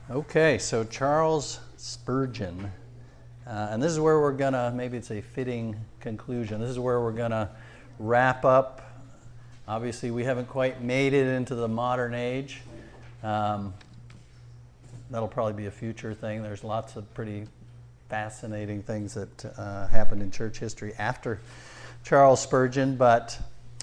Okay, so Charles Spurgeon, and this is where we're going to, maybe it's a fitting conclusion, this is where we're going to wrap up. Obviously, we haven't quite made it into the modern age. That'll probably be a future thing. There's lots of pretty fascinating things that happened in church history after Charles Spurgeon, but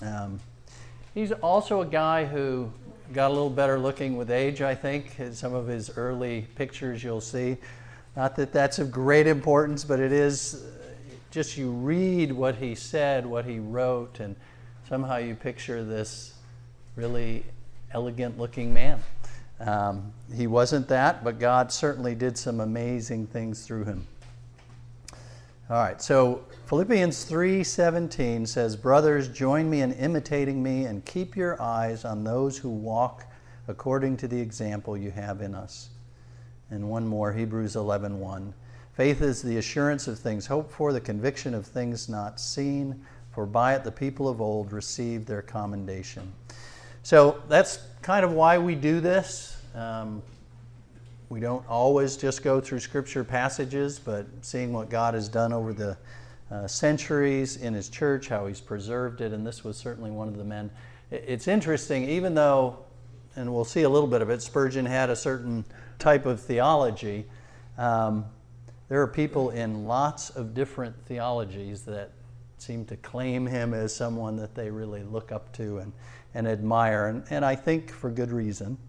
he's also a guy who got a little better looking with age, I think. Some of his early pictures you'll see. Not that that's of great importance, but it is just you read what he said, what he wrote, and somehow you picture this really elegant looking man. He wasn't that, but God certainly did some amazing things through him. All right, so Philippians 3:17 says, "Brothers, join me in imitating me and keep your eyes on those who walk according to the example you have in us." And one more, Hebrews 11:1. "Faith is the assurance of things hoped for, the conviction of things not seen, for by it the people of old received their commendation." So that's kind of why we do this. We don't always just go through scripture passages, but seeing what God has done over the centuries in his church, how he's preserved it, and this was certainly one of the men. It's interesting, even though, and we'll see a little bit of it, Spurgeon had a certain type of theology, there are people in lots of different theologies that seem to claim him as someone that they really look up to and admire, and I think for good reason.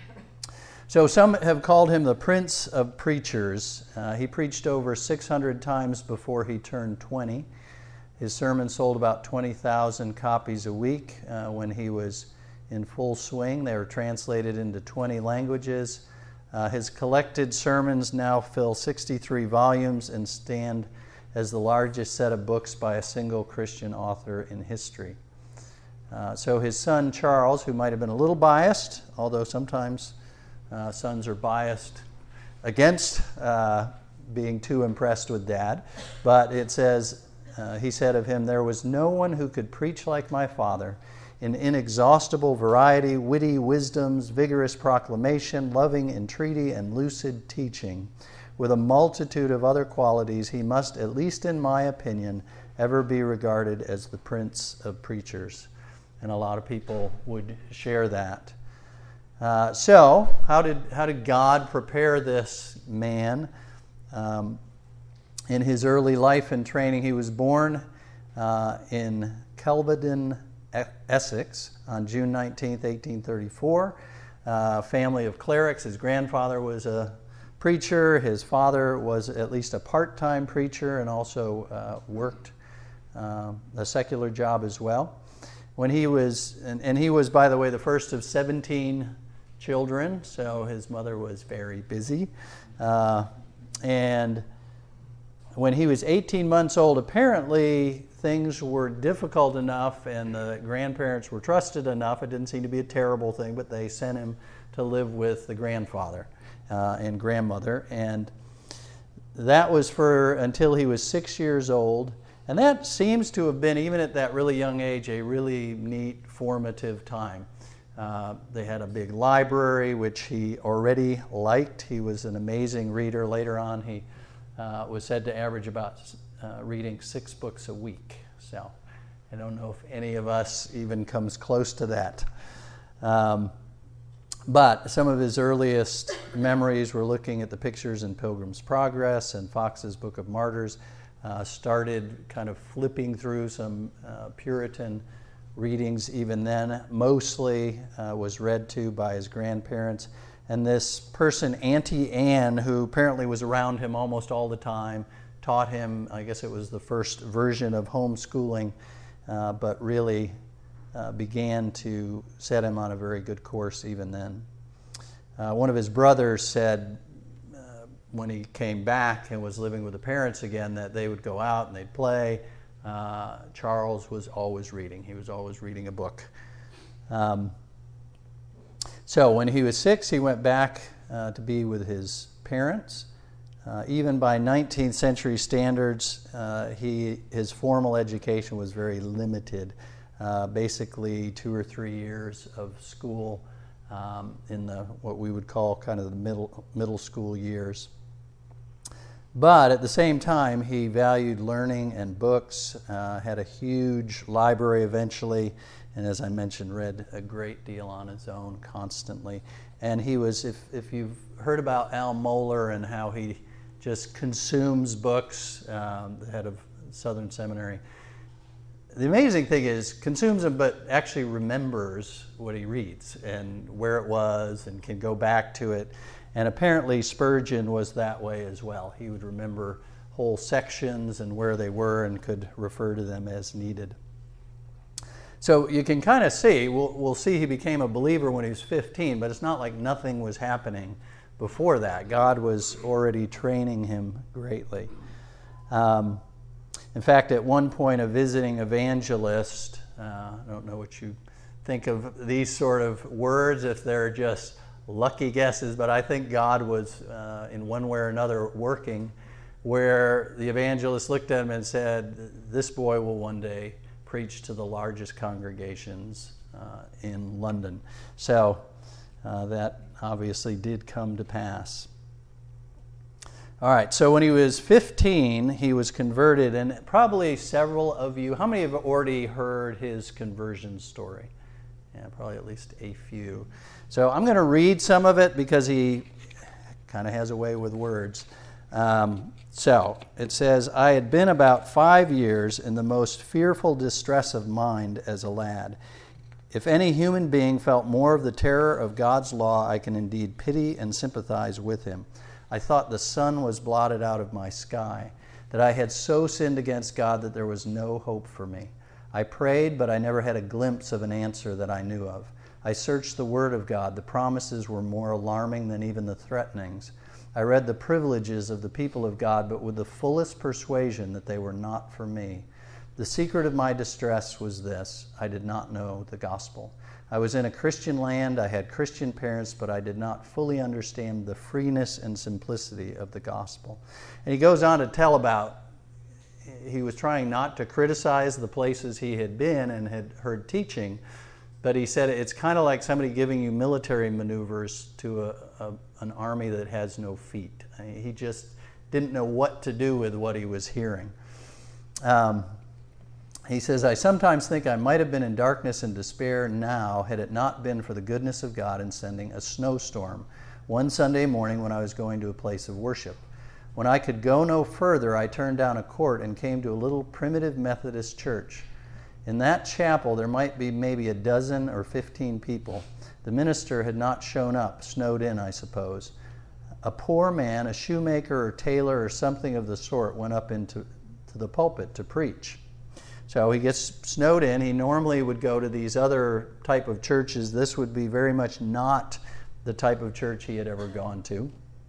So some have called him the Prince of Preachers. He preached over 600 times before he turned 20. His sermons sold about 20,000 copies a week when he was in full swing. They were translated into 20 languages. His collected sermons now fill 63 volumes and stand as the largest set of books by a single Christian author in history. So his son Charles, who might have been a little biased, although sometimes sons are biased against being too impressed with dad. But it says, he said of him, "There was no one who could preach like my father in inexhaustible variety, witty wisdoms, vigorous proclamation, loving entreaty, and lucid teaching. With a multitude of other qualities, he must, at least in my opinion, ever be regarded as the Prince of Preachers." And a lot of people would share that. So, how did God prepare this man in his early life and training? He was born in Kelvedon, Essex, on June 19th, 1834. Family of clerics. His grandfather was a preacher. His father was at least a part-time preacher and also worked a secular job as well. When he was, and he was, by the way, the first of 17 children, so his mother was very busy. And when he was 18 months old, apparently things were difficult enough and the grandparents were trusted enough. It didn't seem to be a terrible thing, but they sent him to live with the grandfather and grandmother. And that was for until he was 6 years old. And that seems to have been, even at that really young age, a really neat, formative time. They had a big library, which he already liked. He was an amazing reader. Later on, he was said to average about reading 6 books a week. So I don't know if any of us even comes close to that. But some of his earliest memories were looking at the pictures in Pilgrim's Progress and Fox's Book of Martyrs. Started kind of flipping through some Puritan readings even then. Mostly was read to by his grandparents. And this person, Auntie Anne, who apparently was around him almost all the time, taught him, I guess it was the first version of homeschooling, but really began to set him on a very good course even then. One of his brothers said, when he came back and was living with the parents again, that they would go out and they'd play. Charles was always reading. He was always reading a book. So when he was 6, he went back to be with his parents. Even by 19th century standards, his formal education was very limited. Basically 2 or 3 years of school in what we would call kind of the middle school years. But at the same time, he valued learning and books, had a huge library eventually, and as I mentioned, read a great deal on his own constantly. And he was, if you've heard about Al Mohler and how he just consumes books, the head of Southern Seminary, the amazing thing is consumes them but actually remembers what he reads and where it was and can go back to it. And apparently Spurgeon was that way as well. He would remember whole sections and where they were and could refer to them as needed. So you can kind of see, we'll see he became a believer when he was 15, but it's not like nothing was happening before that. God was already training him greatly. In fact, at one point, a visiting evangelist, I don't know what you think of these sort of words, if they're just lucky guesses, but I think God was, in one way or another, working, where the evangelist looked at him and said, this boy will one day preach to the largest congregations in London. So that obviously did come to pass. All right, so when he was 15, he was converted, and probably several of you, how many have already heard his conversion story? Yeah, probably at least a few. So I'm going to read some of it because he kind of has a way with words. So it says, I had been about 5 years in the most fearful distress of mind as a lad. If any human being felt more of the terror of God's law, I can indeed pity and sympathize with him. I thought the sun was blotted out of my sky, that I had so sinned against God that there was no hope for me. I prayed, but I never had a glimpse of an answer that I knew of. I searched the Word of God. The promises were more alarming than even the threatenings. I read the privileges of the people of God, but with the fullest persuasion that they were not for me. The secret of my distress was this: I did not know the gospel. I was in a Christian land, I had Christian parents, but I did not fully understand the freeness and simplicity of the gospel. And he goes on to tell about, he was trying not to criticize the places he had been and had heard teaching, but he said it's kind of like somebody giving you military maneuvers to an army that has no feet. He just didn't know what to do with what he was hearing. He says, I sometimes think I might have been in darkness and despair now had it not been for the goodness of God in sending a snowstorm one Sunday morning when I was going to a place of worship. When I could go no further, I turned down a court and came to a little primitive Methodist church. In that chapel, there might be maybe a dozen or 15 people. The minister had not shown up, snowed in, I suppose. A poor man, a shoemaker or tailor or something of the sort, went up into the pulpit to preach. So he gets snowed in. He normally would go to these other type of churches. This would be very much not the type of church he had ever gone to.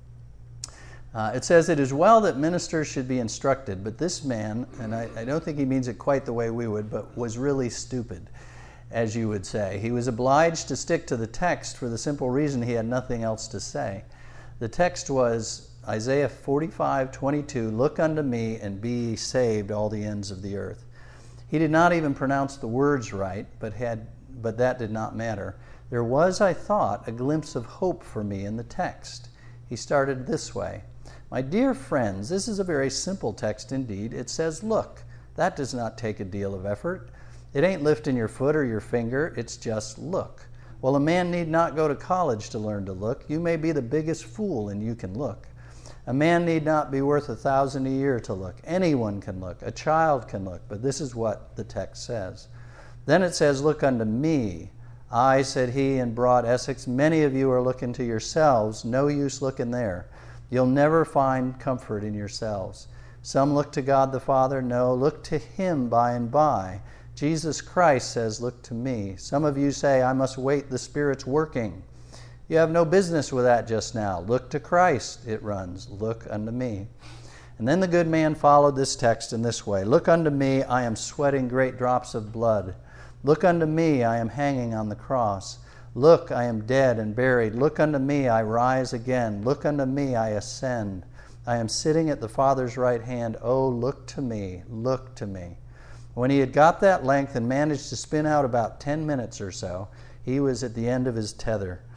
It says, it is well that ministers should be instructed, but this man, and I don't think he means it quite the way we would, but was really stupid, as you would say. He was obliged to stick to the text for the simple reason he had nothing else to say. The text was Isaiah 45:22, look unto me and be ye saved, all the ends of the earth. He did not even pronounce the words right, but that did not matter. There was, I thought, a glimpse of hope for me in the text. He started this way. My dear friends, this is a very simple text indeed. It says, look. That does not take a deal of effort. It ain't lifting your foot or your finger. It's just look. Well, a man need not go to college to learn to look. You may be the biggest fool and you can look. A man need not be worth 1,000 a year to look. Anyone can look. A child can look. But this is what the text says. Then it says, look unto me. I, said he in broad Essex, many of you are looking to yourselves. No use looking there. You'll never find comfort in yourselves. Some look to God the Father. No, look to him by and by. Jesus Christ says, look to me. Some of you say, I must wait, the Spirit's working. You have no business with that just now. Look to Christ, it runs. Look unto me. And then the good man followed this text in this way. Look unto me, I am sweating great drops of blood. Look unto me, I am hanging on the cross. Look, I am dead and buried. Look unto me, I rise again. Look unto me, I ascend. I am sitting at the Father's right hand. Oh, look to me, look to me. When he had got that length and managed to spin out about 10 minutes or so, he was at the end of his tether.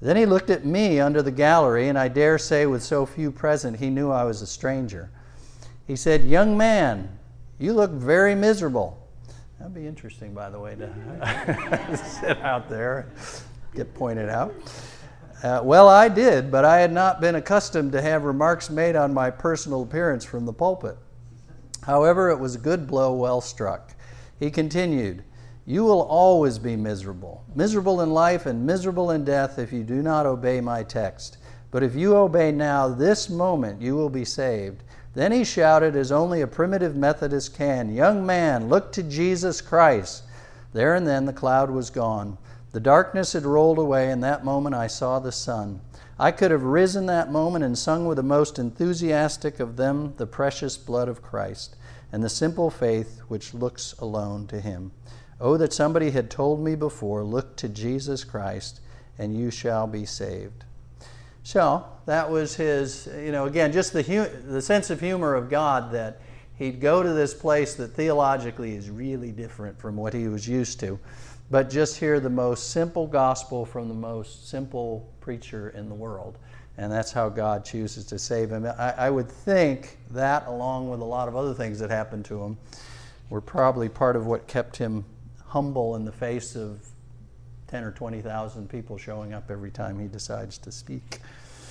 Then he looked at me under the gallery, and I dare say with so few present he knew I was a stranger. He said, "Young man, you look very miserable." That'd be interesting, by the way, to sit out there and get pointed out. Well, I did, but I had not been accustomed to have remarks made on my personal appearance from the pulpit. However, it was a good blow well struck. He continued, "You will always be miserable. Miserable in life and miserable in death if you do not obey my text. But if you obey now, this moment, you will be saved." Then he shouted as only a primitive Methodist can, "Young man, look to Jesus Christ." There and then the cloud was gone. The darkness had rolled away, and that moment I saw the sun. I could have risen that moment and sung with the most enthusiastic of them the precious blood of Christ and the simple faith which looks alone to him. Oh, that somebody had told me before, look to Jesus Christ and you shall be saved. So that was his, again, just the sense of humor of God, that he'd go to this place that theologically is really different from what he was used to, but just hear the most simple gospel from the most simple preacher in the world. And that's how God chooses to save him. I would think that, along with a lot of other things that happened to him, were probably part of what kept him humble in the face of 10 or 20,000 people showing up every time he decides to speak.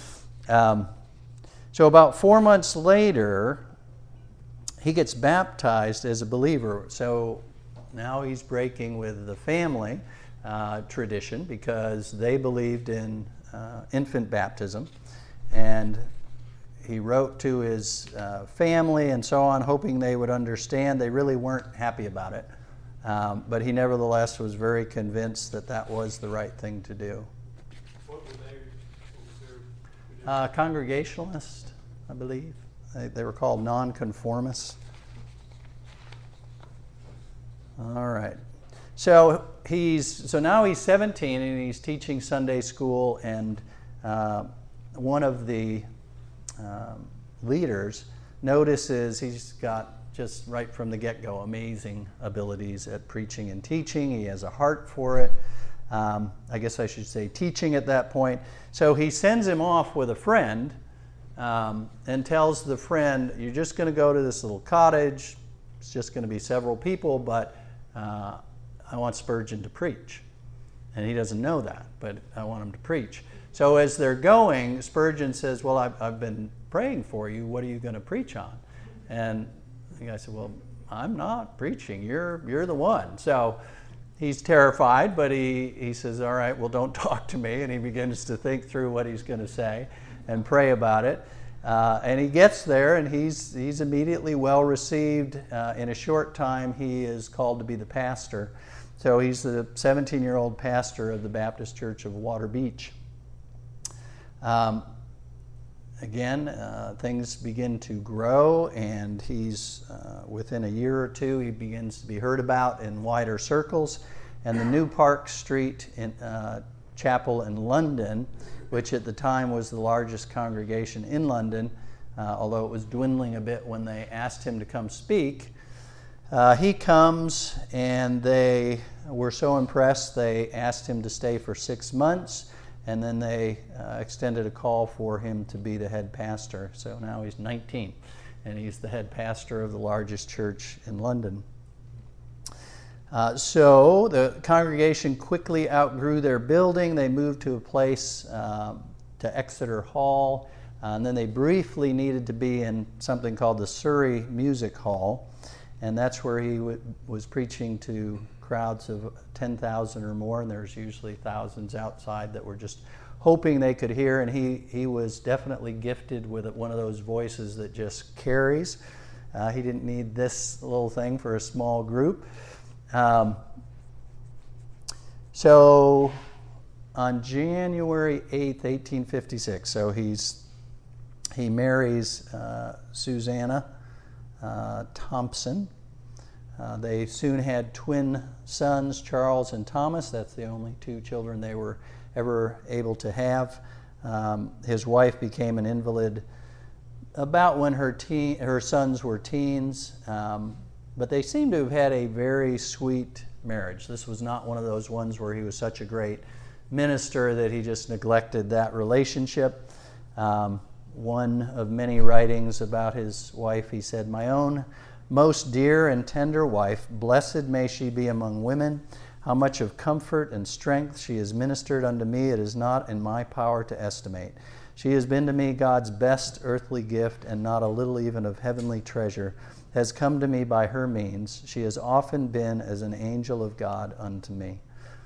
So about 4 months later, he gets baptized as a believer. So now he's breaking with the family tradition, because they believed in infant baptism. And he wrote to his family and so on, hoping they would understand. They really weren't happy about it. But he nevertheless was very convinced that that was the right thing to do. What was their Congregationalist, I believe. They were called nonconformists. All right. So now he's 17 and he's teaching Sunday school, and one of the leaders notices he's got, just right from the get-go, amazing abilities at preaching and teaching. He has a heart for it. I guess I should say teaching at that point. So he sends him off with a friend and tells the friend, "You're just going to go to this little cottage. It's just going to be several people, but I want Spurgeon to preach." And he doesn't know that, but I want him to preach. So as they're going, Spurgeon says, "Well, I've been praying for you. What are you going to preach on?" And the guy said, "Well, I'm not preaching. You're the one." So he's terrified, but he says, "All right, well, don't talk to me." And he begins to think through what he's going to say and pray about it. And he gets there, and he's immediately well received. In a short time, he is called to be the pastor. So he's the 17-year-old pastor of the Baptist Church of Water Beach. Again, things begin to grow, and he's within a year or two, he begins to be heard about in wider circles. And the New Park Street Chapel in London, which at the time was the largest congregation in London, although it was dwindling a bit when they asked him to come speak, he comes, and they were so impressed they asked him to stay for 6 months. And then they extended a call for him to be the head pastor. So now he's 19, and he's the head pastor of the largest church in London. So the congregation quickly outgrew their building. They moved to a place, to Exeter Hall, and then they briefly needed to be in something called the Surrey Music Hall, and that's where he was preaching to crowds of 10,000 or more, and there's usually thousands outside that were just hoping they could hear. And he was definitely gifted with one of those voices that just carries. He didn't need this little thing for a small group. So on January 8th, 1856, so he marries Susanna Thompson. They soon had twin sons, Charles and Thomas. That's the only two children they were ever able to have. His wife became an invalid about when her sons were teens, but they seem to have had a very sweet marriage. This was not one of those ones where he was such a great minister that he just neglected that relationship. One of many writings about his wife, he said, "My own most dear and tender wife, blessed may she be among women. How much of comfort and strength she has ministered unto me, it is not in my power to estimate. She has been to me God's best earthly gift, and not a little even of heavenly treasure has come to me by her means. She has often been as an angel of God unto me."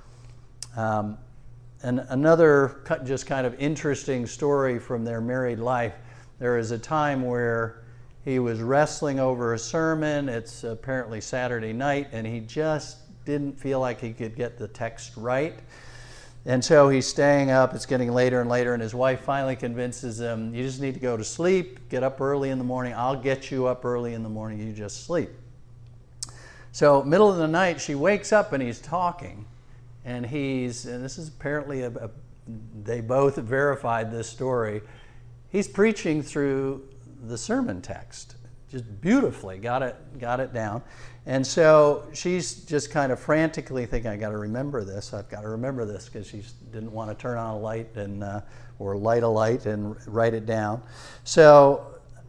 And another just kind of interesting story from their married life, there is a time where he was wrestling over a sermon. It's apparently Saturday night, and he just didn't feel like he could get the text right. And so he's staying up. It's getting later and later, and his wife finally convinces him, "You just need to go to sleep, get up early in the morning. I'll get you up early in the morning. You just sleep." So middle of the night, she wakes up and he's talking. And this is apparently they both verified this story. He's preaching through the sermon text, just beautifully, got it down. And so she's just kind of frantically thinking, I've got to remember this, because she didn't want to turn on a light or light a light and write it down. So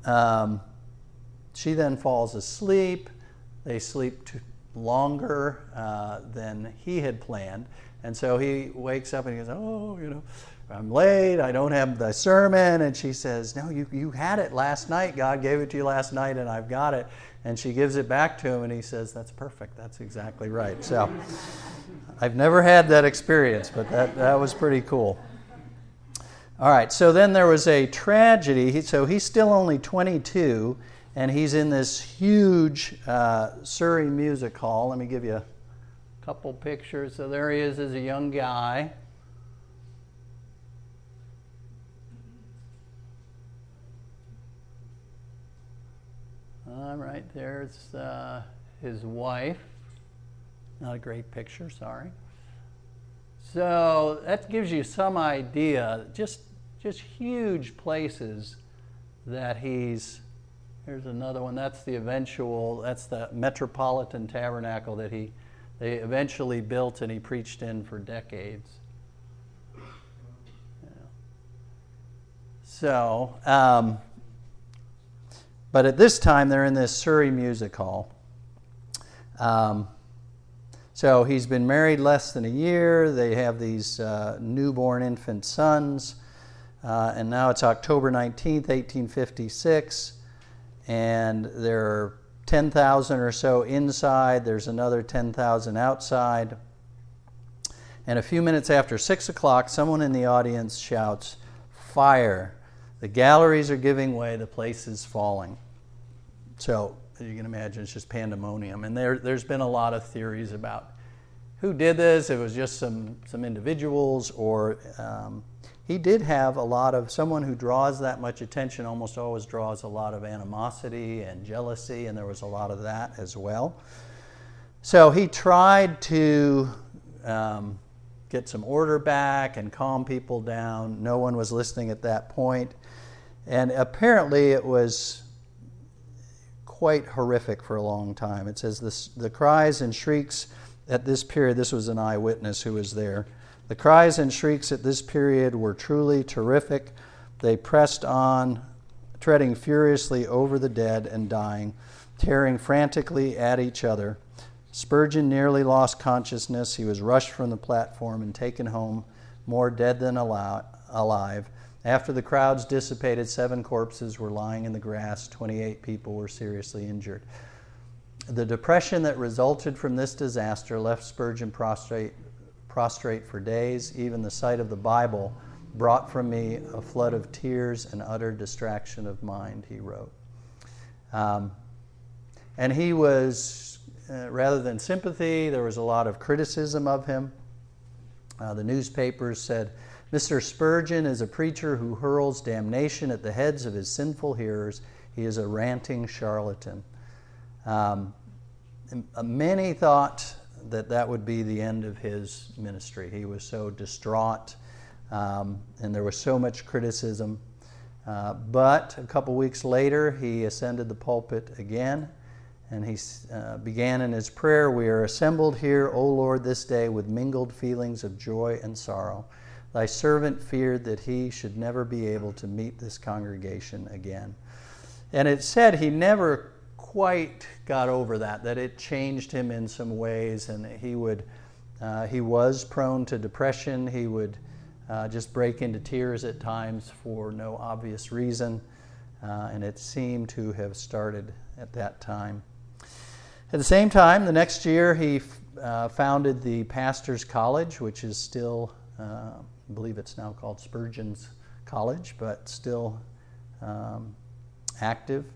she then falls asleep. They sleep longer than he had planned. And so he wakes up and he goes, "Oh, I'm late, I don't have the sermon." And she says, "No, you had it last night. God gave it to you last night, and I've got it." And she gives it back to him, and he says, "That's perfect. That's exactly right." So I've never had that experience, but that was pretty cool. All right, so then there was a tragedy. So he's still only 22, and he's in this huge Surrey Music Hall. Let me give you a couple pictures. So there he is as a young guy. Right there's his wife. Not a great picture, sorry. So that gives you some idea, just huge places that he's. Here's another one. That's the Metropolitan Tabernacle that they eventually built and he preached in for decades. Yeah. So, but at this time they're in this Surrey Music Hall. So he's been married less than a year. They have these newborn infant sons. And now it's October 19th, 1856. And there are 10,000 or so inside. There's another 10,000 outside. And a few minutes after 6 o'clock, someone in the audience shouts, "Fire! The galleries are giving way. The place is falling." So as you can imagine, it's just pandemonium. And there's been a lot of theories about who did this. It was just some individuals, or he did have someone who draws that much attention almost always draws a lot of animosity and jealousy, and there was a lot of that as well. So he tried to get some order back and calm people down. No one was listening at that point. And apparently it was quite horrific for a long time. It says the cries and shrieks at this period, this was an eyewitness who was there, the cries and shrieks at this period were truly terrific. They pressed on, treading furiously over the dead and dying, tearing frantically at each other. Spurgeon nearly lost consciousness. He was rushed from the platform and taken home, more dead than alive. After the crowds dissipated, 7 corpses were lying in the grass. 28 people were seriously injured. The depression that resulted from this disaster left Spurgeon prostrate for days. Even the sight of the Bible brought from me a flood of tears and utter distraction of mind, he wrote. And he was, rather than sympathy, there was a lot of criticism of him. The newspapers said, "Mr. Spurgeon is a preacher who hurls damnation at the heads of his sinful hearers. He is a ranting charlatan." Many thought that would be the end of his ministry. He was so distraught, and there was so much criticism. But a couple weeks later, he ascended the pulpit again, And he began in his prayer, "We are assembled here, O Lord, this day with mingled feelings of joy and sorrow. Thy servant feared that he should never be able to meet this congregation again." And it said he never quite got over that it changed him in some ways, and he was prone to depression. He would just break into tears at times for no obvious reason, and it seemed to have started at that time. At the same time, the next year, he founded the Pastor's College, which is still, I believe it's now called Spurgeon's College, but still active.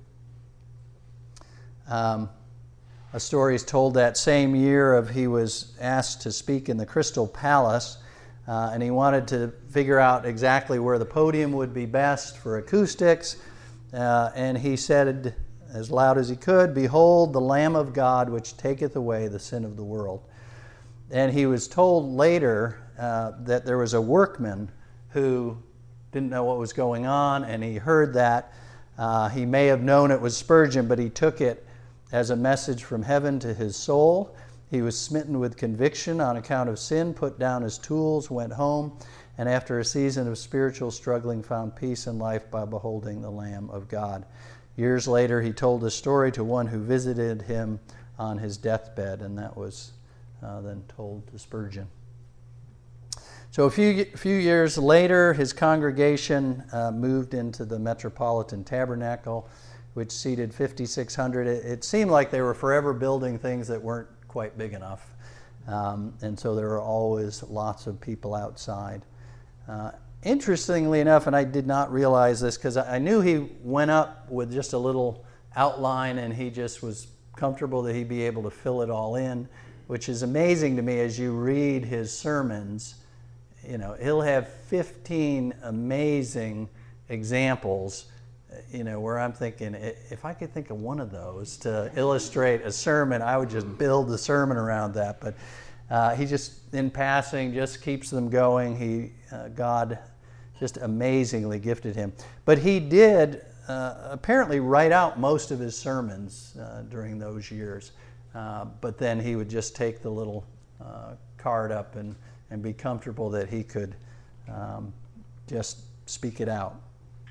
A story is told that same year of he was asked to speak in the Crystal Palace, and he wanted to figure out exactly where the podium would be best for acoustics, and he said as loud as he could, "Behold the Lamb of God, which taketh away the sin of the world." And he was told later that there was a workman who didn't know what was going on, and he heard that. He may have known it was Spurgeon, but he took it as a message from heaven to his soul. He was smitten with conviction on account of sin, put down his tools, went home, and after a season of spiritual struggling, found peace in life by beholding the Lamb of God. Years later, he told the story to one who visited him on his deathbed, and that was then told to Spurgeon. So a few years later, his congregation moved into the Metropolitan Tabernacle, which seated 5,600. It seemed like they were forever building things that weren't quite big enough, and so there were always lots of people outside. Interestingly enough, and I did not realize this because I knew he went up with just a little outline and he just was comfortable that he'd be able to fill it all in, which is amazing to me as you read his sermons. You know, he'll have 15 amazing examples, where I'm thinking, if I could think of one of those to illustrate a sermon, I would just build the sermon around that. But he just, in passing, just keeps them going. God just amazingly gifted him. But he did apparently write out most of his sermons during those years. But then he would just take the little card up and be comfortable that he could just speak it out.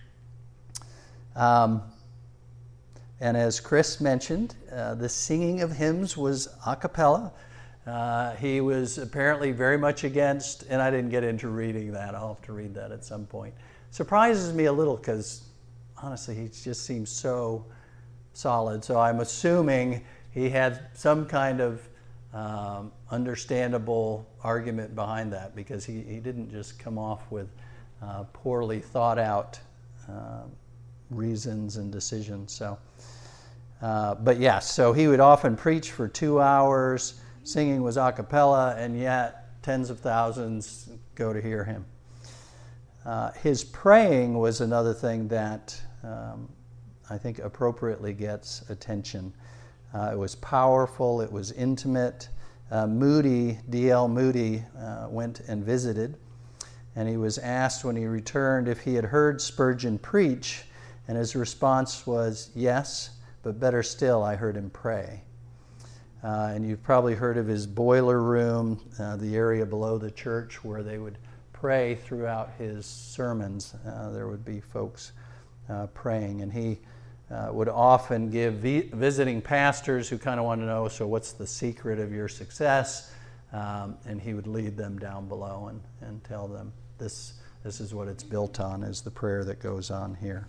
And as Chris mentioned, the singing of hymns was a cappella. He was apparently very much against, and I didn't get into reading that. I'll have to read that at some point. Surprises me a little because, honestly, he just seems so solid. So I'm assuming he had some kind of understandable argument behind that, because he didn't just come off with poorly thought out reasons and decisions. So, but yes, so he would often preach for 2 hours. Singing was a cappella, and yet tens of thousands go to hear him. His praying was another thing that I think appropriately gets attention. It was powerful, it was intimate. D.L. Moody went and visited, and he was asked when he returned if he had heard Spurgeon preach, and his response was, "Yes, but better still, I heard him pray." And you've probably heard of his boiler room, the area below the church where they would pray throughout his sermons. There would be folks praying, and he would often give visiting pastors who kind of want to know, so what's the secret of your success? And he would lead them down below and tell them, this is what it's built on, is the prayer that goes on here.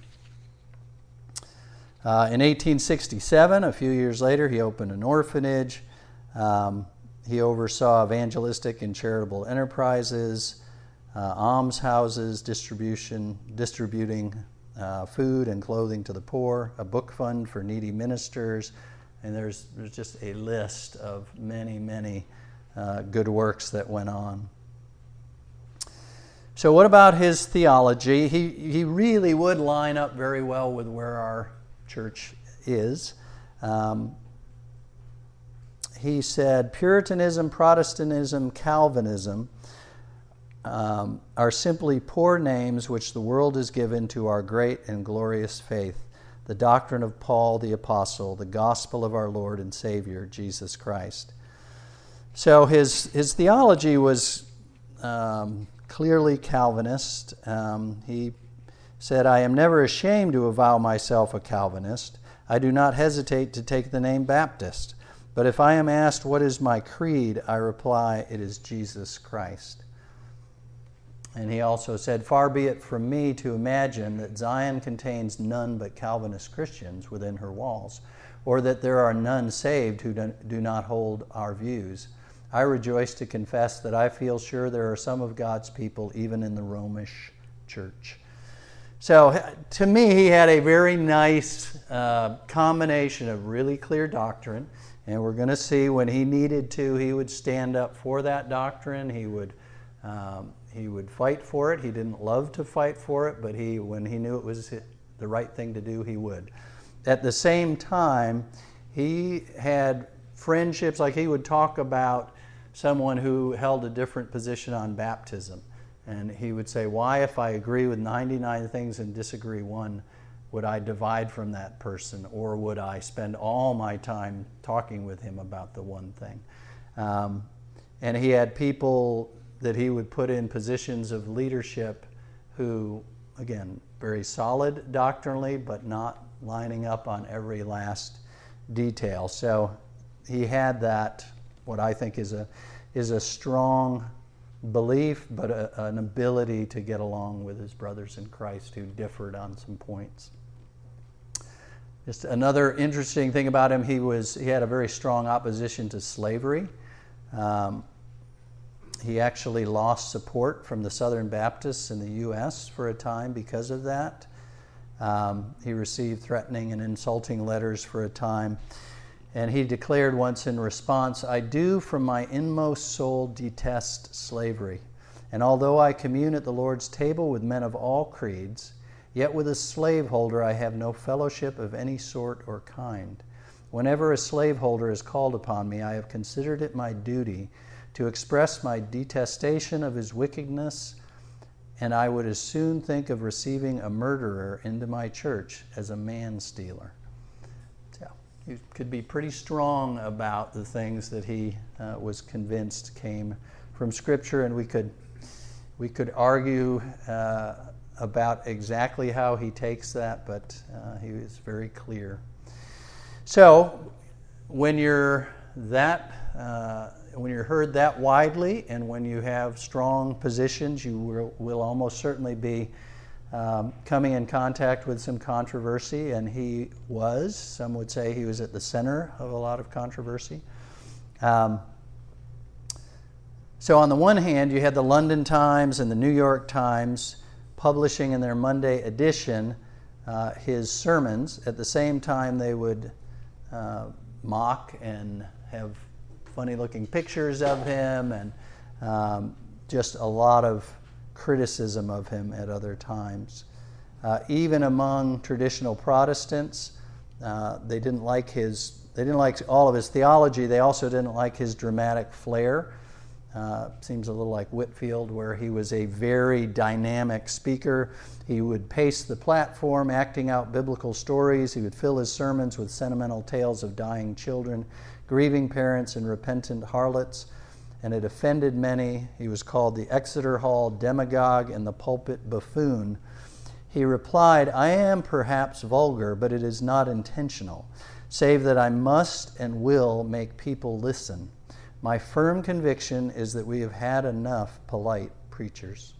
In 1867, a few years later, he opened an orphanage. He oversaw evangelistic and charitable enterprises, almshouses, distributing food and clothing to the poor, a book fund for needy ministers, and there's just a list of many, many good works that went on. So what about his theology? He really would line up very well with where our church is. He said, Puritanism, Protestantism, Calvinism are simply poor names which the world has given to our great and glorious faith. the doctrine of Paul the Apostle, the gospel of our Lord and Savior, Jesus Christ. So his theology was clearly Calvinist. He said, I am never ashamed to avow myself a Calvinist. I do not hesitate to take the name Baptist. But if I am asked what is my creed, I reply, it is Jesus Christ. And he also said, far be it from me to imagine that Zion contains none but Calvinist Christians within her walls, or that there are none saved who do not hold our views. I rejoice to confess that I feel sure there are some of God's people even in the Romish church. So to me, he had a very nice combination of really clear doctrine, and we're going to see when he needed to, he would stand up for that doctrine. He would fight for it. He didn't love to fight for it, but when he knew it was the right thing to do, he would. At the same time, he had friendships, like he would talk about someone who held a different position on baptism. And he would say, why, if I agree with 99 things and disagree one, would I divide from that person? Or would I spend all my time talking with him about the one thing? And he had people that he would put in positions of leadership who, again, very solid doctrinally, but not lining up on every last detail. So he had that, what I think is a strong belief, but an ability to get along with his brothers in Christ who differed on some points. Just another interesting thing about him, he had a very strong opposition to slavery. He actually lost support from the Southern Baptists in the U.S. for a time because of that. He received threatening and insulting letters for a time. And he declared once in response, I do from my inmost soul detest slavery. And although I commune at the Lord's table with men of all creeds, yet with a slaveholder I have no fellowship of any sort or kind. Whenever a slaveholder is called upon me, I have considered it my duty to express my detestation of his wickedness, and I would as soon think of receiving a murderer into my church as a man-stealer. He could be pretty strong about the things that he was convinced came from Scripture, and we could argue about exactly how he takes that, but he was very clear. So when you're heard that widely, and when you have strong positions, you will almost certainly be coming in contact with some controversy, and some would say he was at the center of a lot of controversy. So on the one hand, you had the London Times and the New York Times publishing in their Monday edition his sermons. At the same time, they would mock and have funny-looking pictures of him, and just a lot of criticism of him at other times. Even among traditional Protestants, they didn't like all of his theology. They also didn't like his dramatic flair. Seems a little like Whitefield, where he was a very dynamic speaker. He would pace the platform, acting out biblical stories. He would fill his sermons with sentimental tales of dying children, grieving parents, and repentant harlots. And it offended many. He was called the Exeter Hall demagogue and the pulpit buffoon. He replied, I am perhaps vulgar, but it is not intentional, save that I must and will make people listen. My firm conviction is that we have had enough polite preachers.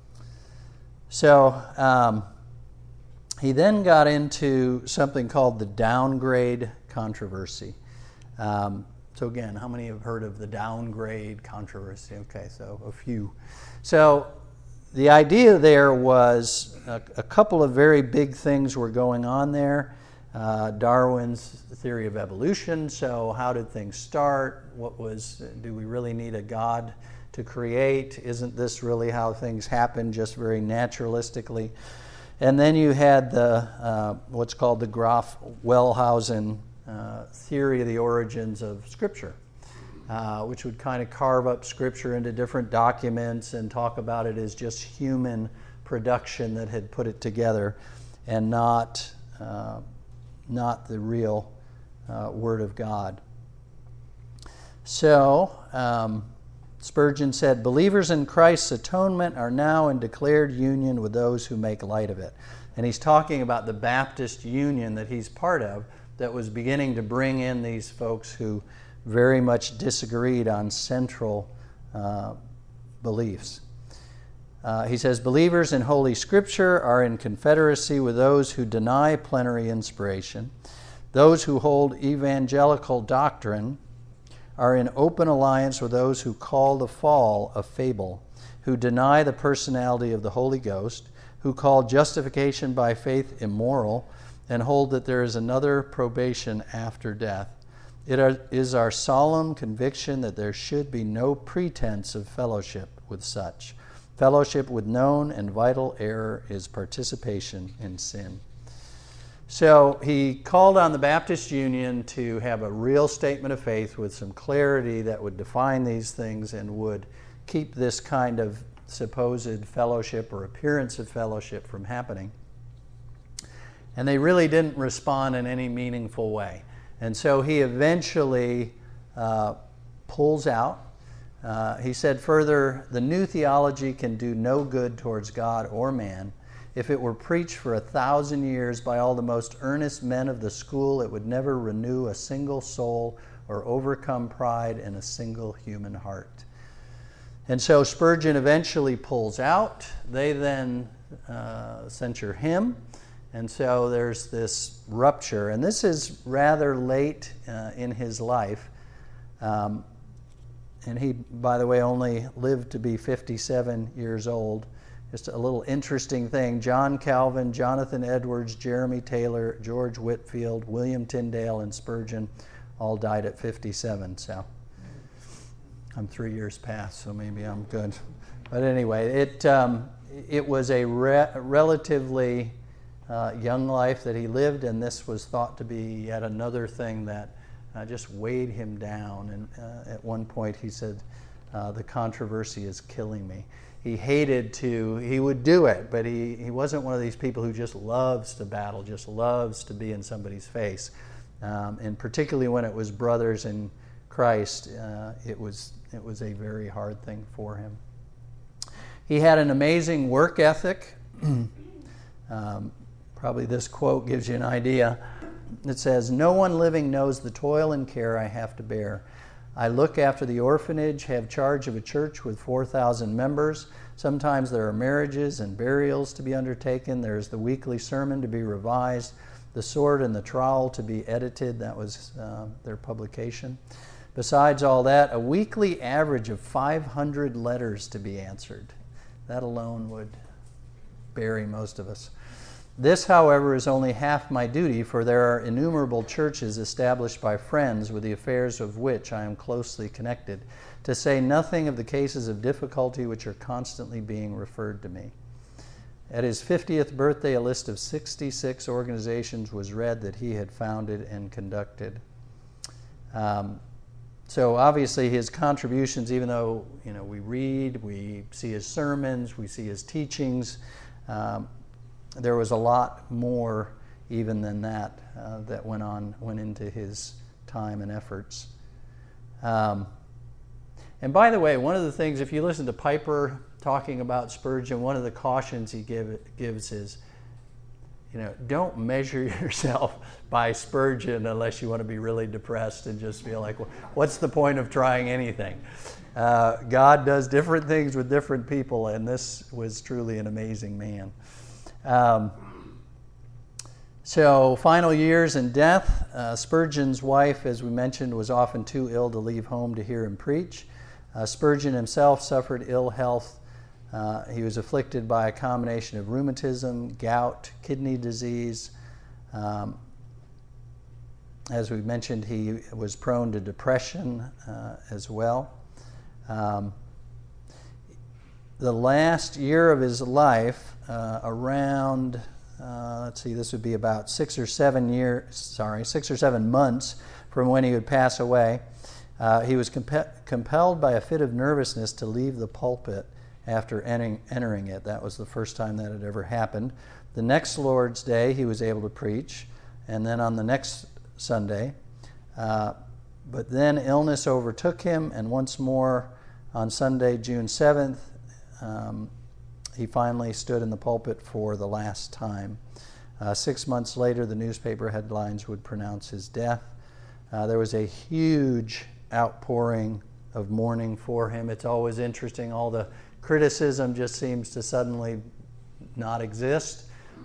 So he then got into something called the downgrade controversy. So again, how many have heard of the downgrade controversy? Okay, so a few. So the idea there was a couple of very big things were going on there. Darwin's theory of evolution. So how did things start? Do we really need a God to create? Isn't this really how things happen, just very naturalistically? And then you had the what's called the Graf-Wellhausen theory of the origins of Scripture, which would kind of carve up Scripture into different documents and talk about it as just human production that had put it together, and not not the real Word of God. So, Spurgeon said, believers in Christ's atonement are now in declared union with those who make light of it. And he's talking about the Baptist Union that he's part of that was beginning to bring in these folks who very much disagreed on central beliefs. He says, believers in Holy Scripture are in confederacy with those who deny plenary inspiration. Those who hold evangelical doctrine are in open alliance with those who call the fall a fable, who deny the personality of the Holy Ghost, who call justification by faith immoral, and hold that there is another probation after death. It is our solemn conviction that there should be no pretense of fellowship with such. Fellowship with known and vital error is participation in sin. So he called on the Baptist Union to have a real statement of faith with some clarity that would define these things and would keep this kind of supposed fellowship or appearance of fellowship from happening. And they really didn't respond in any meaningful way. And so he eventually pulls out. He said further, the new theology can do no good towards God or man. If it were preached for 1,000 years by all the most earnest men of the school, it would never renew a single soul or overcome pride in a single human heart. And so Spurgeon eventually pulls out. They then censure him. And so there's this rupture. And this is rather late in his life. And he, by the way, only lived to be 57 years old. Just a little interesting thing. John Calvin, Jonathan Edwards, Jeremy Taylor, George Whitefield, William Tyndale, and Spurgeon all died at 57. So I'm 3 years past, so maybe I'm good. But anyway, it was a relatively young life that he lived, and this was thought to be yet another thing that just weighed him down. And at one point he said, the controversy is killing me. He would do it, but he wasn't one of these people who just loves to battle, just loves to be in somebody's face. And particularly when it was brothers in Christ, it was a very hard thing for him. He had an amazing work ethic. Probably this quote gives you an idea. It says, "No one living knows the toil and care I have to bear. I look after the orphanage, have charge of a church with 4,000 members. Sometimes there are marriages and burials to be undertaken. There is the weekly sermon to be revised, the sword and the trowel to be edited." That was their publication. Besides all that, a weekly average of 500 letters to be answered. That alone would bury most of us. This, however, is only half my duty, for there are innumerable churches established by friends with the affairs of which I am closely connected, to say nothing of the cases of difficulty which are constantly being referred to me. At his 50th birthday, a list of 66 organizations was read that he had founded and conducted. So obviously his contributions, even though we read, we see his sermons, we see his teachings, there was a lot more even than that that went into his time and efforts. And by the way, one of the things, if you listen to Piper talking about Spurgeon, one of the cautions he gives is, don't measure yourself by Spurgeon unless you want to be really depressed and just feel like, well, what's the point of trying anything? God does different things with different people, and this was truly an amazing man. So final years and death. Spurgeon's wife, as we mentioned, was often too ill to leave home to hear him preach. Spurgeon himself suffered ill health. He was afflicted by a combination of rheumatism, gout, kidney disease. As we mentioned, he was prone to depression as well. The last year of his life, around, this would be about 6 or 7 months from when he would pass away. He was compelled by a fit of nervousness to leave the pulpit after entering it. That was the first time that had ever happened. The next Lord's Day, he was able to preach, and then on the next Sunday. But then illness overtook him, and once more on Sunday, June 7th, he finally stood in the pulpit for the last time. 6 months later, the newspaper headlines would pronounce his death. There was a huge outpouring of mourning for him. It's always interesting. All the criticism just seems to suddenly not exist.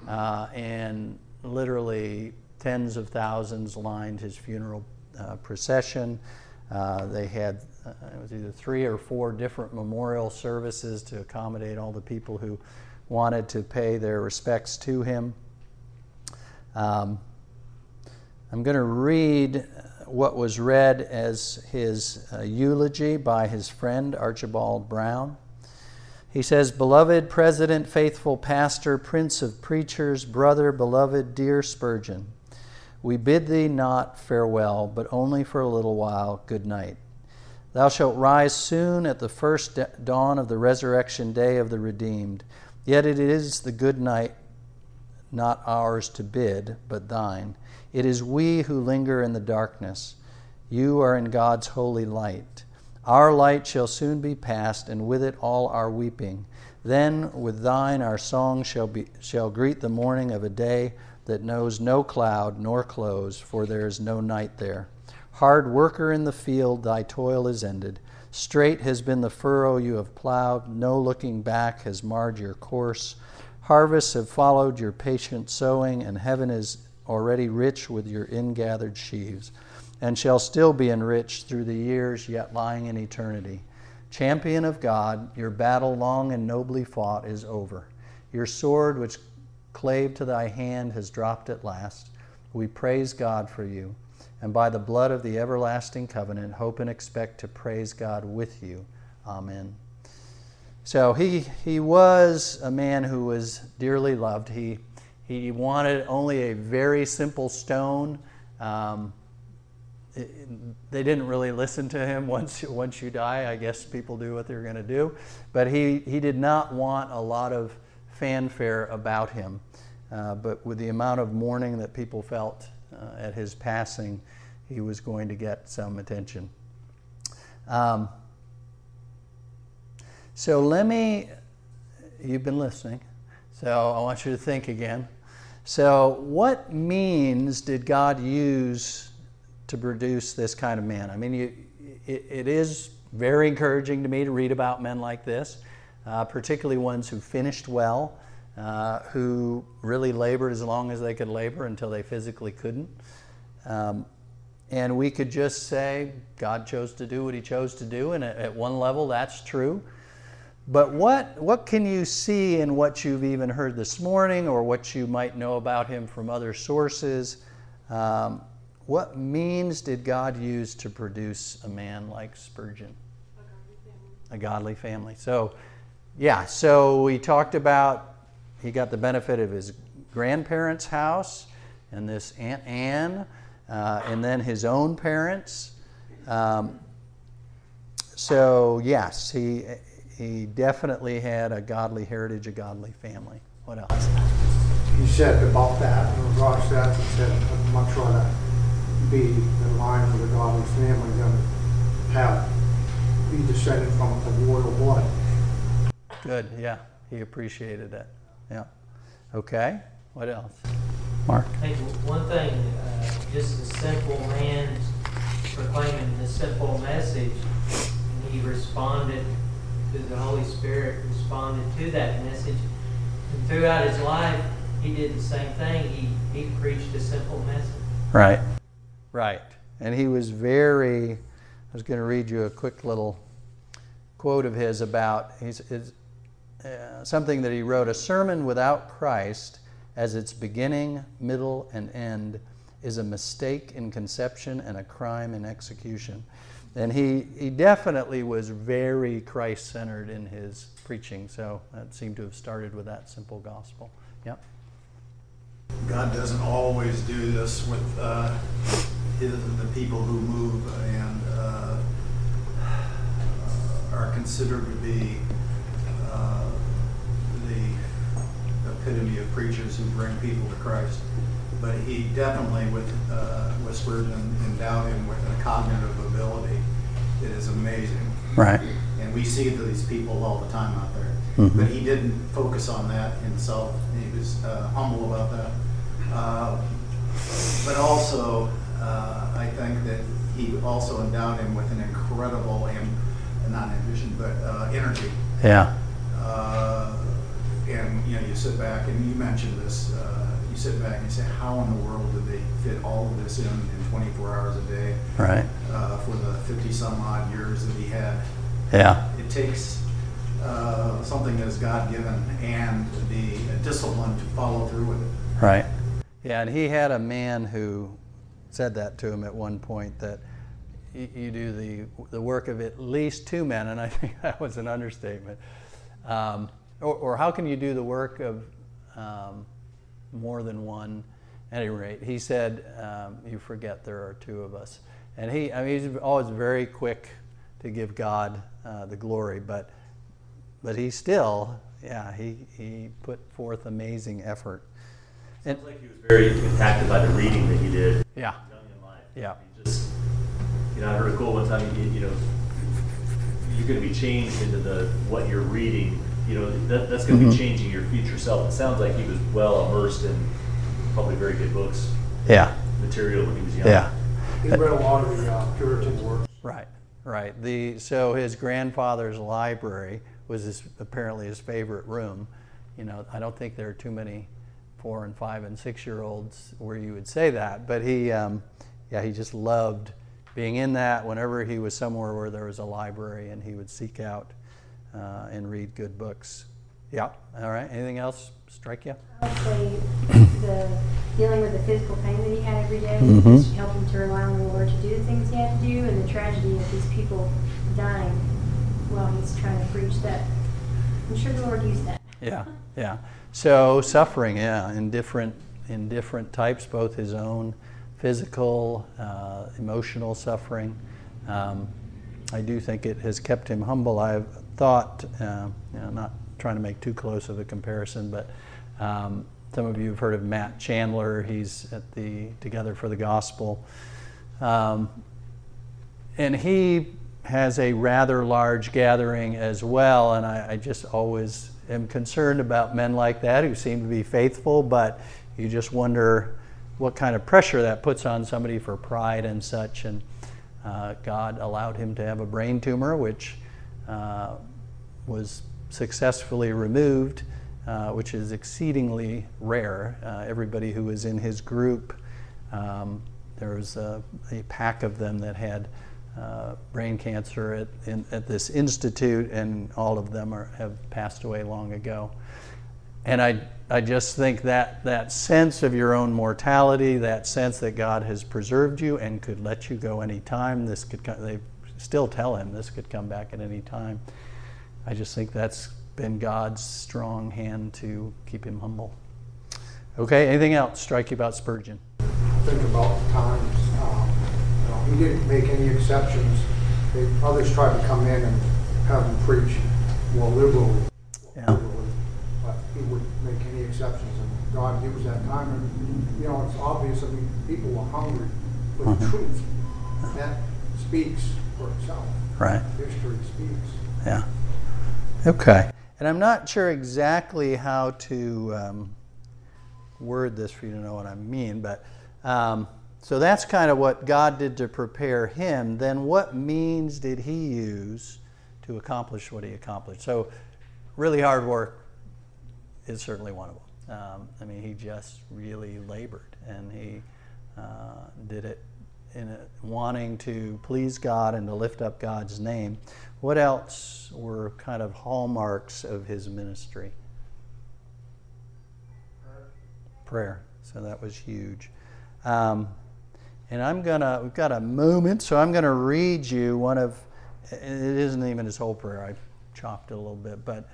And literally tens of thousands lined his funeral procession. They had, it was either 3 or 4 different memorial services to accommodate all the people who wanted to pay their respects to him. I'm going to read what was read as his eulogy by his friend Archibald Brown. He says, "Beloved President, faithful pastor, prince of preachers, brother, beloved, dear Spurgeon, we bid thee not farewell, but only for a little while good night. Thou shalt rise soon at the first dawn of the resurrection day of the redeemed. Yet it is the good night, not ours to bid, but thine. It is we who linger in the darkness. You are in God's holy light. Our light shall soon be past, and with it all our weeping. Then with thine our song shall greet the morning of a day that knows no cloud nor close, for there is no night there. Hard worker in the field, thy toil is ended. Straight has been the furrow you have plowed. No looking back has marred your course. Harvests have followed your patient sowing, and heaven is already rich with your ingathered sheaves, and shall still be enriched through the years yet lying in eternity. Champion of God, your battle long and nobly fought is over. Your sword which clave to thy hand has dropped at last. We praise God for you, and by the blood of the everlasting covenant, hope and expect to praise God with you. Amen." So he was a man who was dearly loved. He wanted only a very simple stone. They didn't really listen to him once you die. I guess people do what they're going to do. But he did not want a lot of fanfare about him. But with the amount of mourning that people felt at his passing, he was going to get some attention. So you've been listening, so I want you to think again. So what means did God use to produce this kind of man? I mean, it is very encouraging to me to read about men like this, particularly ones who finished well, who really labored as long as they could labor until they physically couldn't. And we could just say God chose to do what he chose to do, and at one level that's true. But what can you see in what you've even heard this morning, or what you might know about him from other sources? What means did God use to produce a man like Spurgeon? A godly family. So we talked about he got the benefit of his grandparents' house and this Aunt Anne, and then his own parents. So yes, he definitely had a godly heritage, a godly family. What else? He said about that, in regards to that, he said, I'd much rather be in line with a godly family than be descended from a royal blood. Good, yeah. He appreciated that. Yeah. Okay, what else? Mark? Hey, one thing, just a simple man proclaiming the simple message, and he responded to the Holy Spirit, responded to that message. And throughout his life, he did the same thing. He preached a simple message. Right. And he was I was going to read you a quick little quote of his about something that he wrote. A sermon without Christ as its beginning, middle, and end is a mistake in conception and a crime in execution. And he definitely was very Christ-centered in his preaching, so that seemed to have started with that simple gospel. Yep. God doesn't always do this with the people who move and are considered to be the epitome of preachers who bring people to Christ. but he definitely, with Spurgeon, endowed him with a cognitive ability that is amazing. Right. And we see these people all the time out there. Mhm. But he didn't focus on that himself. He was humble about that. But also, I think that he also endowed him with an incredible, not ambition, but energy. Yeah. And you sit back and you mentioned this. You sit back and you say, how in the world did they fit all of this in 24 hours a day? Right. For the 50 some odd years that he had. Yeah. It takes something that is God given and the discipline to follow through with it. Right. Yeah, and he had a man who said that to him at one point, that you do the work of at least two men, and I think that was an understatement. Or how can you do the work of more than one? At any rate, he said, you forget there are two of us. And he's always very quick to give God the glory, but he still, he put forth amazing effort. And Sounds like he was very impacted by the reading that he did yeah, young in life. yeah, He just, I heard a quote one time, you're going to be changed into what you're reading. That's going to be changing your future self. It sounds like he was well immersed in probably very good books, yeah, material when he was young. yeah. He read a lot of the Puritan works. Right. So his grandfather's library was apparently his favorite room. I don't think there are too many 4 and 5 and 6 year olds where you would say that, but he just loved being in that. Whenever he was somewhere where there was a library, and he would seek out and read good books. Yeah. All right. Anything else strike you? I would say the dealing with the physical pain that he had every day, Mhm. just helped him to rely on the Lord to do the things he had to do, and the tragedy of these people dying while he's trying to preach that. I'm sure the Lord used that. Yeah. So suffering, in different types, both his own physical, emotional suffering. I do think it has kept him humble. I've thought, not trying to make too close of a comparison, but some of you have heard of Matt Chandler. He's at the Together for the Gospel. And he has a rather large gathering as well, and I just always am concerned about men like that who seem to be faithful, but you just wonder what kind of pressure that puts on somebody for pride and such. And God allowed him to have a brain tumor, which was successfully removed, which is exceedingly rare. Everybody who was in his group, there was a pack of them that had brain cancer at this institute, and all of them have passed away long ago. And I just think that sense of your own mortality, that sense that God has preserved you and could let you go any time, they still tell him this could come back at any time. I just think that's been God's strong hand to keep him humble. Okay, anything else strike you about Spurgeon? Think about the times. He didn't make any exceptions. Others tried to come in and have him preach more liberally. Yeah. But he wouldn't make any exceptions, and God used that time. And it's obvious. People were hungry for the truth. That speaks for itself. Right. History speaks. Yeah. Okay. And I'm not sure exactly how to word this for you to know what I mean, but so that's kind of what God did to prepare him. Then what means did he use to accomplish what he accomplished? So really hard work is certainly one of them. He just really labored, and he did it wanting to please God and to lift up God's name. What else were kind of hallmarks of his ministry? Prayer. So that was huge. And we've got a moment, so I'm going to read you it isn't even his whole prayer. I chopped it a little bit, but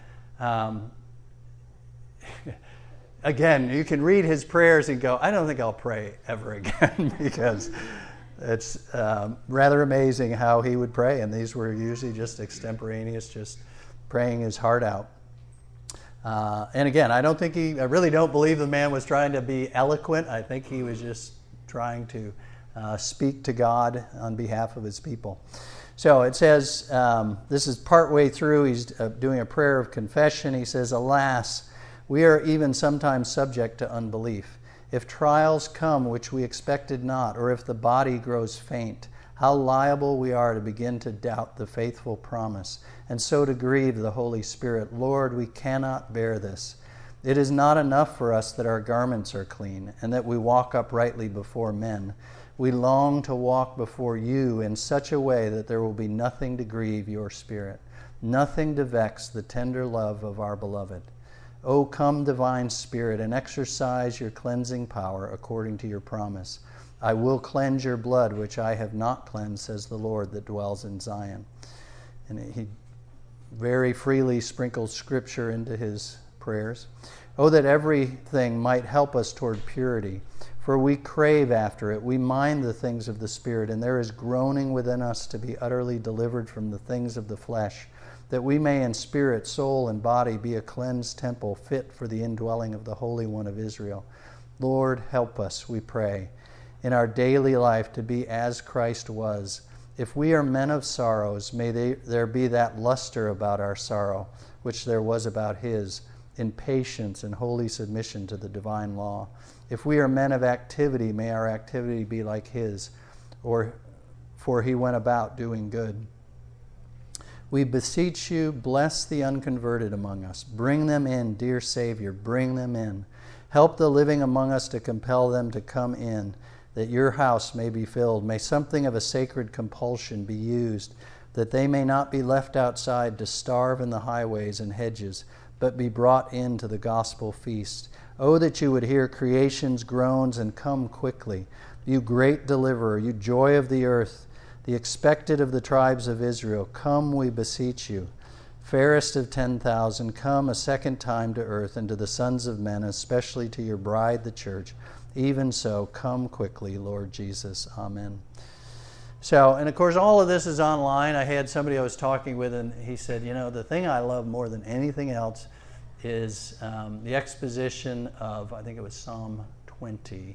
again, you can read his prayers and go, I don't think I'll pray ever again, because it's rather amazing how he would pray, and these were usually just extemporaneous, just praying his heart out. And again, I really don't believe the man was trying to be eloquent. I think he was just trying to speak to God on behalf of his people. So it says, this is partway through, he's doing a prayer of confession. He says, "Alas, we are even sometimes subject to unbelief. If trials come which we expected not, or if the body grows faint, how liable we are to begin to doubt the faithful promise, and so to grieve the Holy Spirit. Lord, we cannot bear this. It is not enough for us that our garments are clean, and that we walk uprightly before men. We long to walk before you in such a way that there will be nothing to grieve your Spirit, nothing to vex the tender love of our beloved. O come, divine Spirit, and exercise your cleansing power according to your promise. I will cleanse your blood, which I have not cleansed, says the Lord that dwells in Zion." And he very freely sprinkles Scripture into his prayers. "Oh, that everything might help us toward purity, for we crave after it. We mind the things of the Spirit, and there is groaning within us to be utterly delivered from the things of the flesh, that we may in spirit, soul, and body be a cleansed temple fit for the indwelling of the Holy One of Israel. Lord, help us, we pray, in our daily life to be as Christ was. If we are men of sorrows, may there be that luster about our sorrow, which there was about his, in patience and holy submission to the divine law. If we are men of activity, may our activity be like his, for he went about doing good. We beseech you, bless the unconverted among us. Bring them in, dear Savior, bring them in. Help the living among us to compel them to come in, that your house may be filled. May something of a sacred compulsion be used, that they may not be left outside to starve in the highways and hedges, but be brought into the gospel feast. Oh, that you would hear creation's groans and come quickly. You great deliverer, you joy of the earth, the expected of the tribes of Israel, come, we beseech you. Fairest of 10,000, come a second time to earth and to the sons of men, especially to your bride, the church. Even so, come quickly, Lord Jesus. Amen." So, and of course, all of this is online. I had somebody I was talking with, and he said, the thing I love more than anything else is the exposition of, I think it was Psalm 20.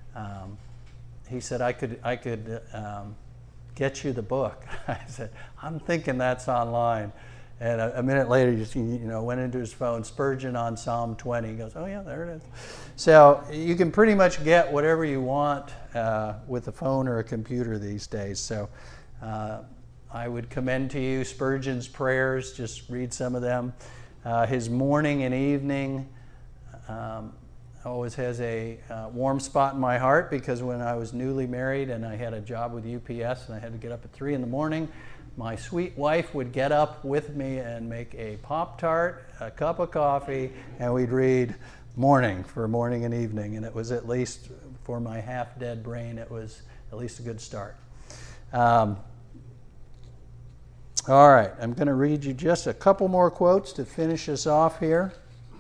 He said, I could get you the book. I said, I'm thinking that's online. And a minute later, went into his phone, Spurgeon on Psalm 20. He goes, oh yeah, there it is. So you can pretty much get whatever you want with a phone or a computer these days. So I would commend to you Spurgeon's prayers. Just read some of them. His morning and evening always has a warm spot in my heart, because when I was newly married and I had a job with UPS and I had to get up at 3 a.m, my sweet wife would get up with me and make a Pop-Tart, a cup of coffee, and we'd read morning for morning and evening. And it was, at least for my half-dead brain, it was at least a good start. All right, I'm going to read you just a couple more quotes to finish us off here.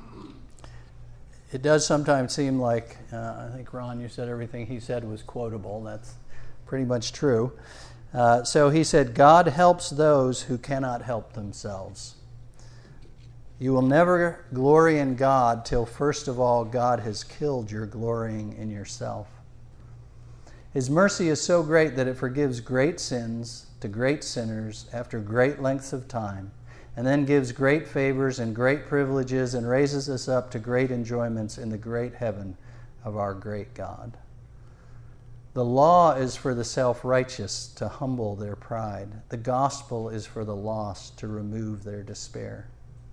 It does sometimes seem like, I think, Ron, you said everything he said was quotable. That's pretty much true. So he said, God helps those who cannot help themselves. You will never glory in God till, first of all, God has killed your glorying in yourself. His mercy is so great that it forgives great sins to great sinners after great lengths of time, and then gives great favors and great privileges and raises us up to great enjoyments in the great heaven of our great God. The law is for the self-righteous to humble their pride. The gospel is for the lost to remove their despair.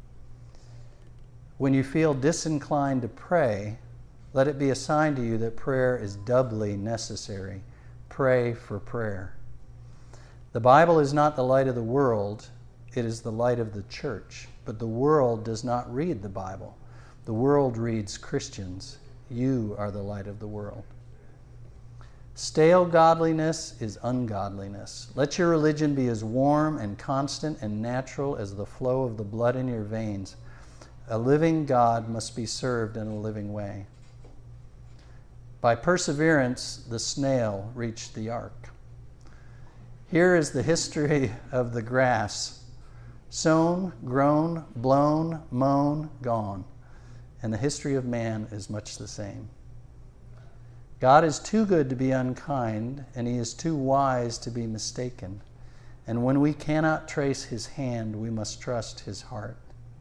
When you feel disinclined to pray, let it be a sign to you that prayer is doubly necessary. Pray for prayer. The Bible is not the light of the world, it is the light of the church. But the world does not read the Bible. The world reads Christians. You are the light of the world. Stale godliness is ungodliness. Let your religion be as warm and constant and natural as the flow of the blood in your veins. A living God must be served in a living way. By perseverance, the snail reached the ark. Here is the history of the grass Sown, grown, blown, mown, gone. And the history of man is much the same. God is too good to be unkind, and he is too wise to be mistaken. And when we cannot trace his hand, we must trust his heart.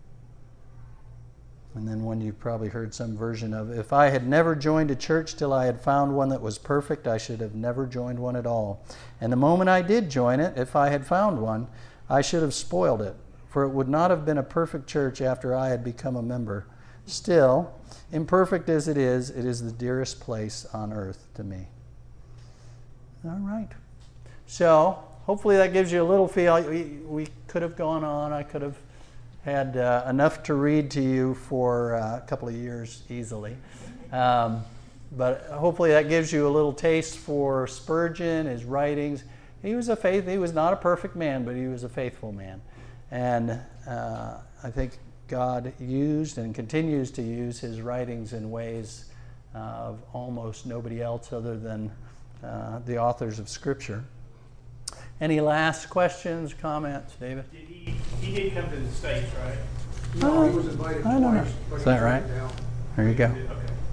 And then one you've probably heard some version of, if I had never joined a church till I had found one that was perfect, I should have never joined one at all. And the moment I did join it, if I had found one, I should have spoiled it, for it would not have been a perfect church after I had become a member. Still, imperfect as it is the dearest place on earth to me. All right. So, hopefully that gives you a little feel. We could have gone on. I could have had enough to read to you for a couple of years easily. But hopefully that gives you a little taste for Spurgeon, his writings. He was not a perfect man, but he was a faithful man. And I think God used and continues to use his writings in ways of almost nobody else other than the authors of Scripture. Any last questions, comments, David? He did come to the States, right? No, he was invited I don't know. twice. but Is he that turned right? it down. There you go. Okay.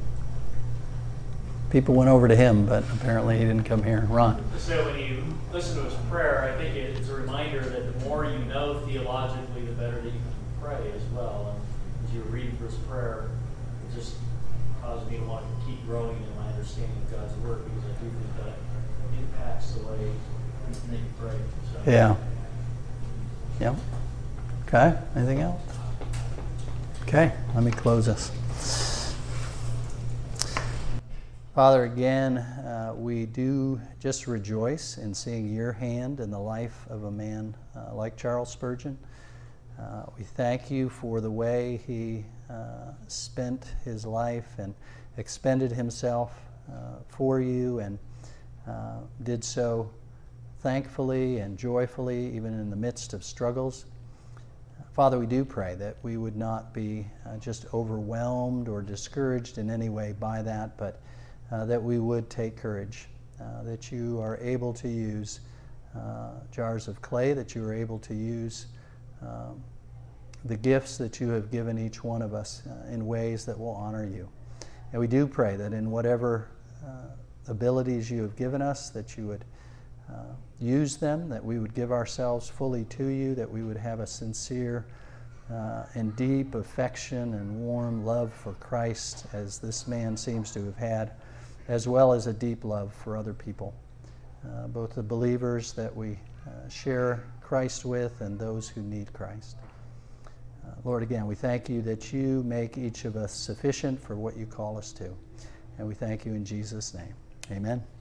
People went over to him, but apparently he didn't come here. Ron? So when you listen to his prayer, I think it's a reminder that the more you know theologically, the better that you can pray as well. And as you were reading through his prayer, it just caused me to want to keep growing in my understanding of God's Word, because I do think that impacts the way you think and pray. So. Yeah. Yep. Okay. Anything else? Okay. Let me close this. Father, again, we do just rejoice in seeing your hand in the life of a man like Charles Spurgeon. We thank you for the way he spent his life and expended himself for you, and did so thankfully and joyfully, even in the midst of struggles. Father, we do pray that we would not be just overwhelmed or discouraged in any way by that, but that we would take courage, that you are able to use jars of clay, that you are able to use the gifts that you have given each one of us in ways that will honor you. And we do pray that in whatever abilities you have given us, that you would use them, that we would give ourselves fully to you, that we would have a sincere and deep affection and warm love for Christ, as this man seems to have had, as well as a deep love for other people, both the believers that we share Christ with and those who need Christ. Lord, again, we thank you that you make each of us sufficient for what you call us to. And we thank you in Jesus' name. Amen.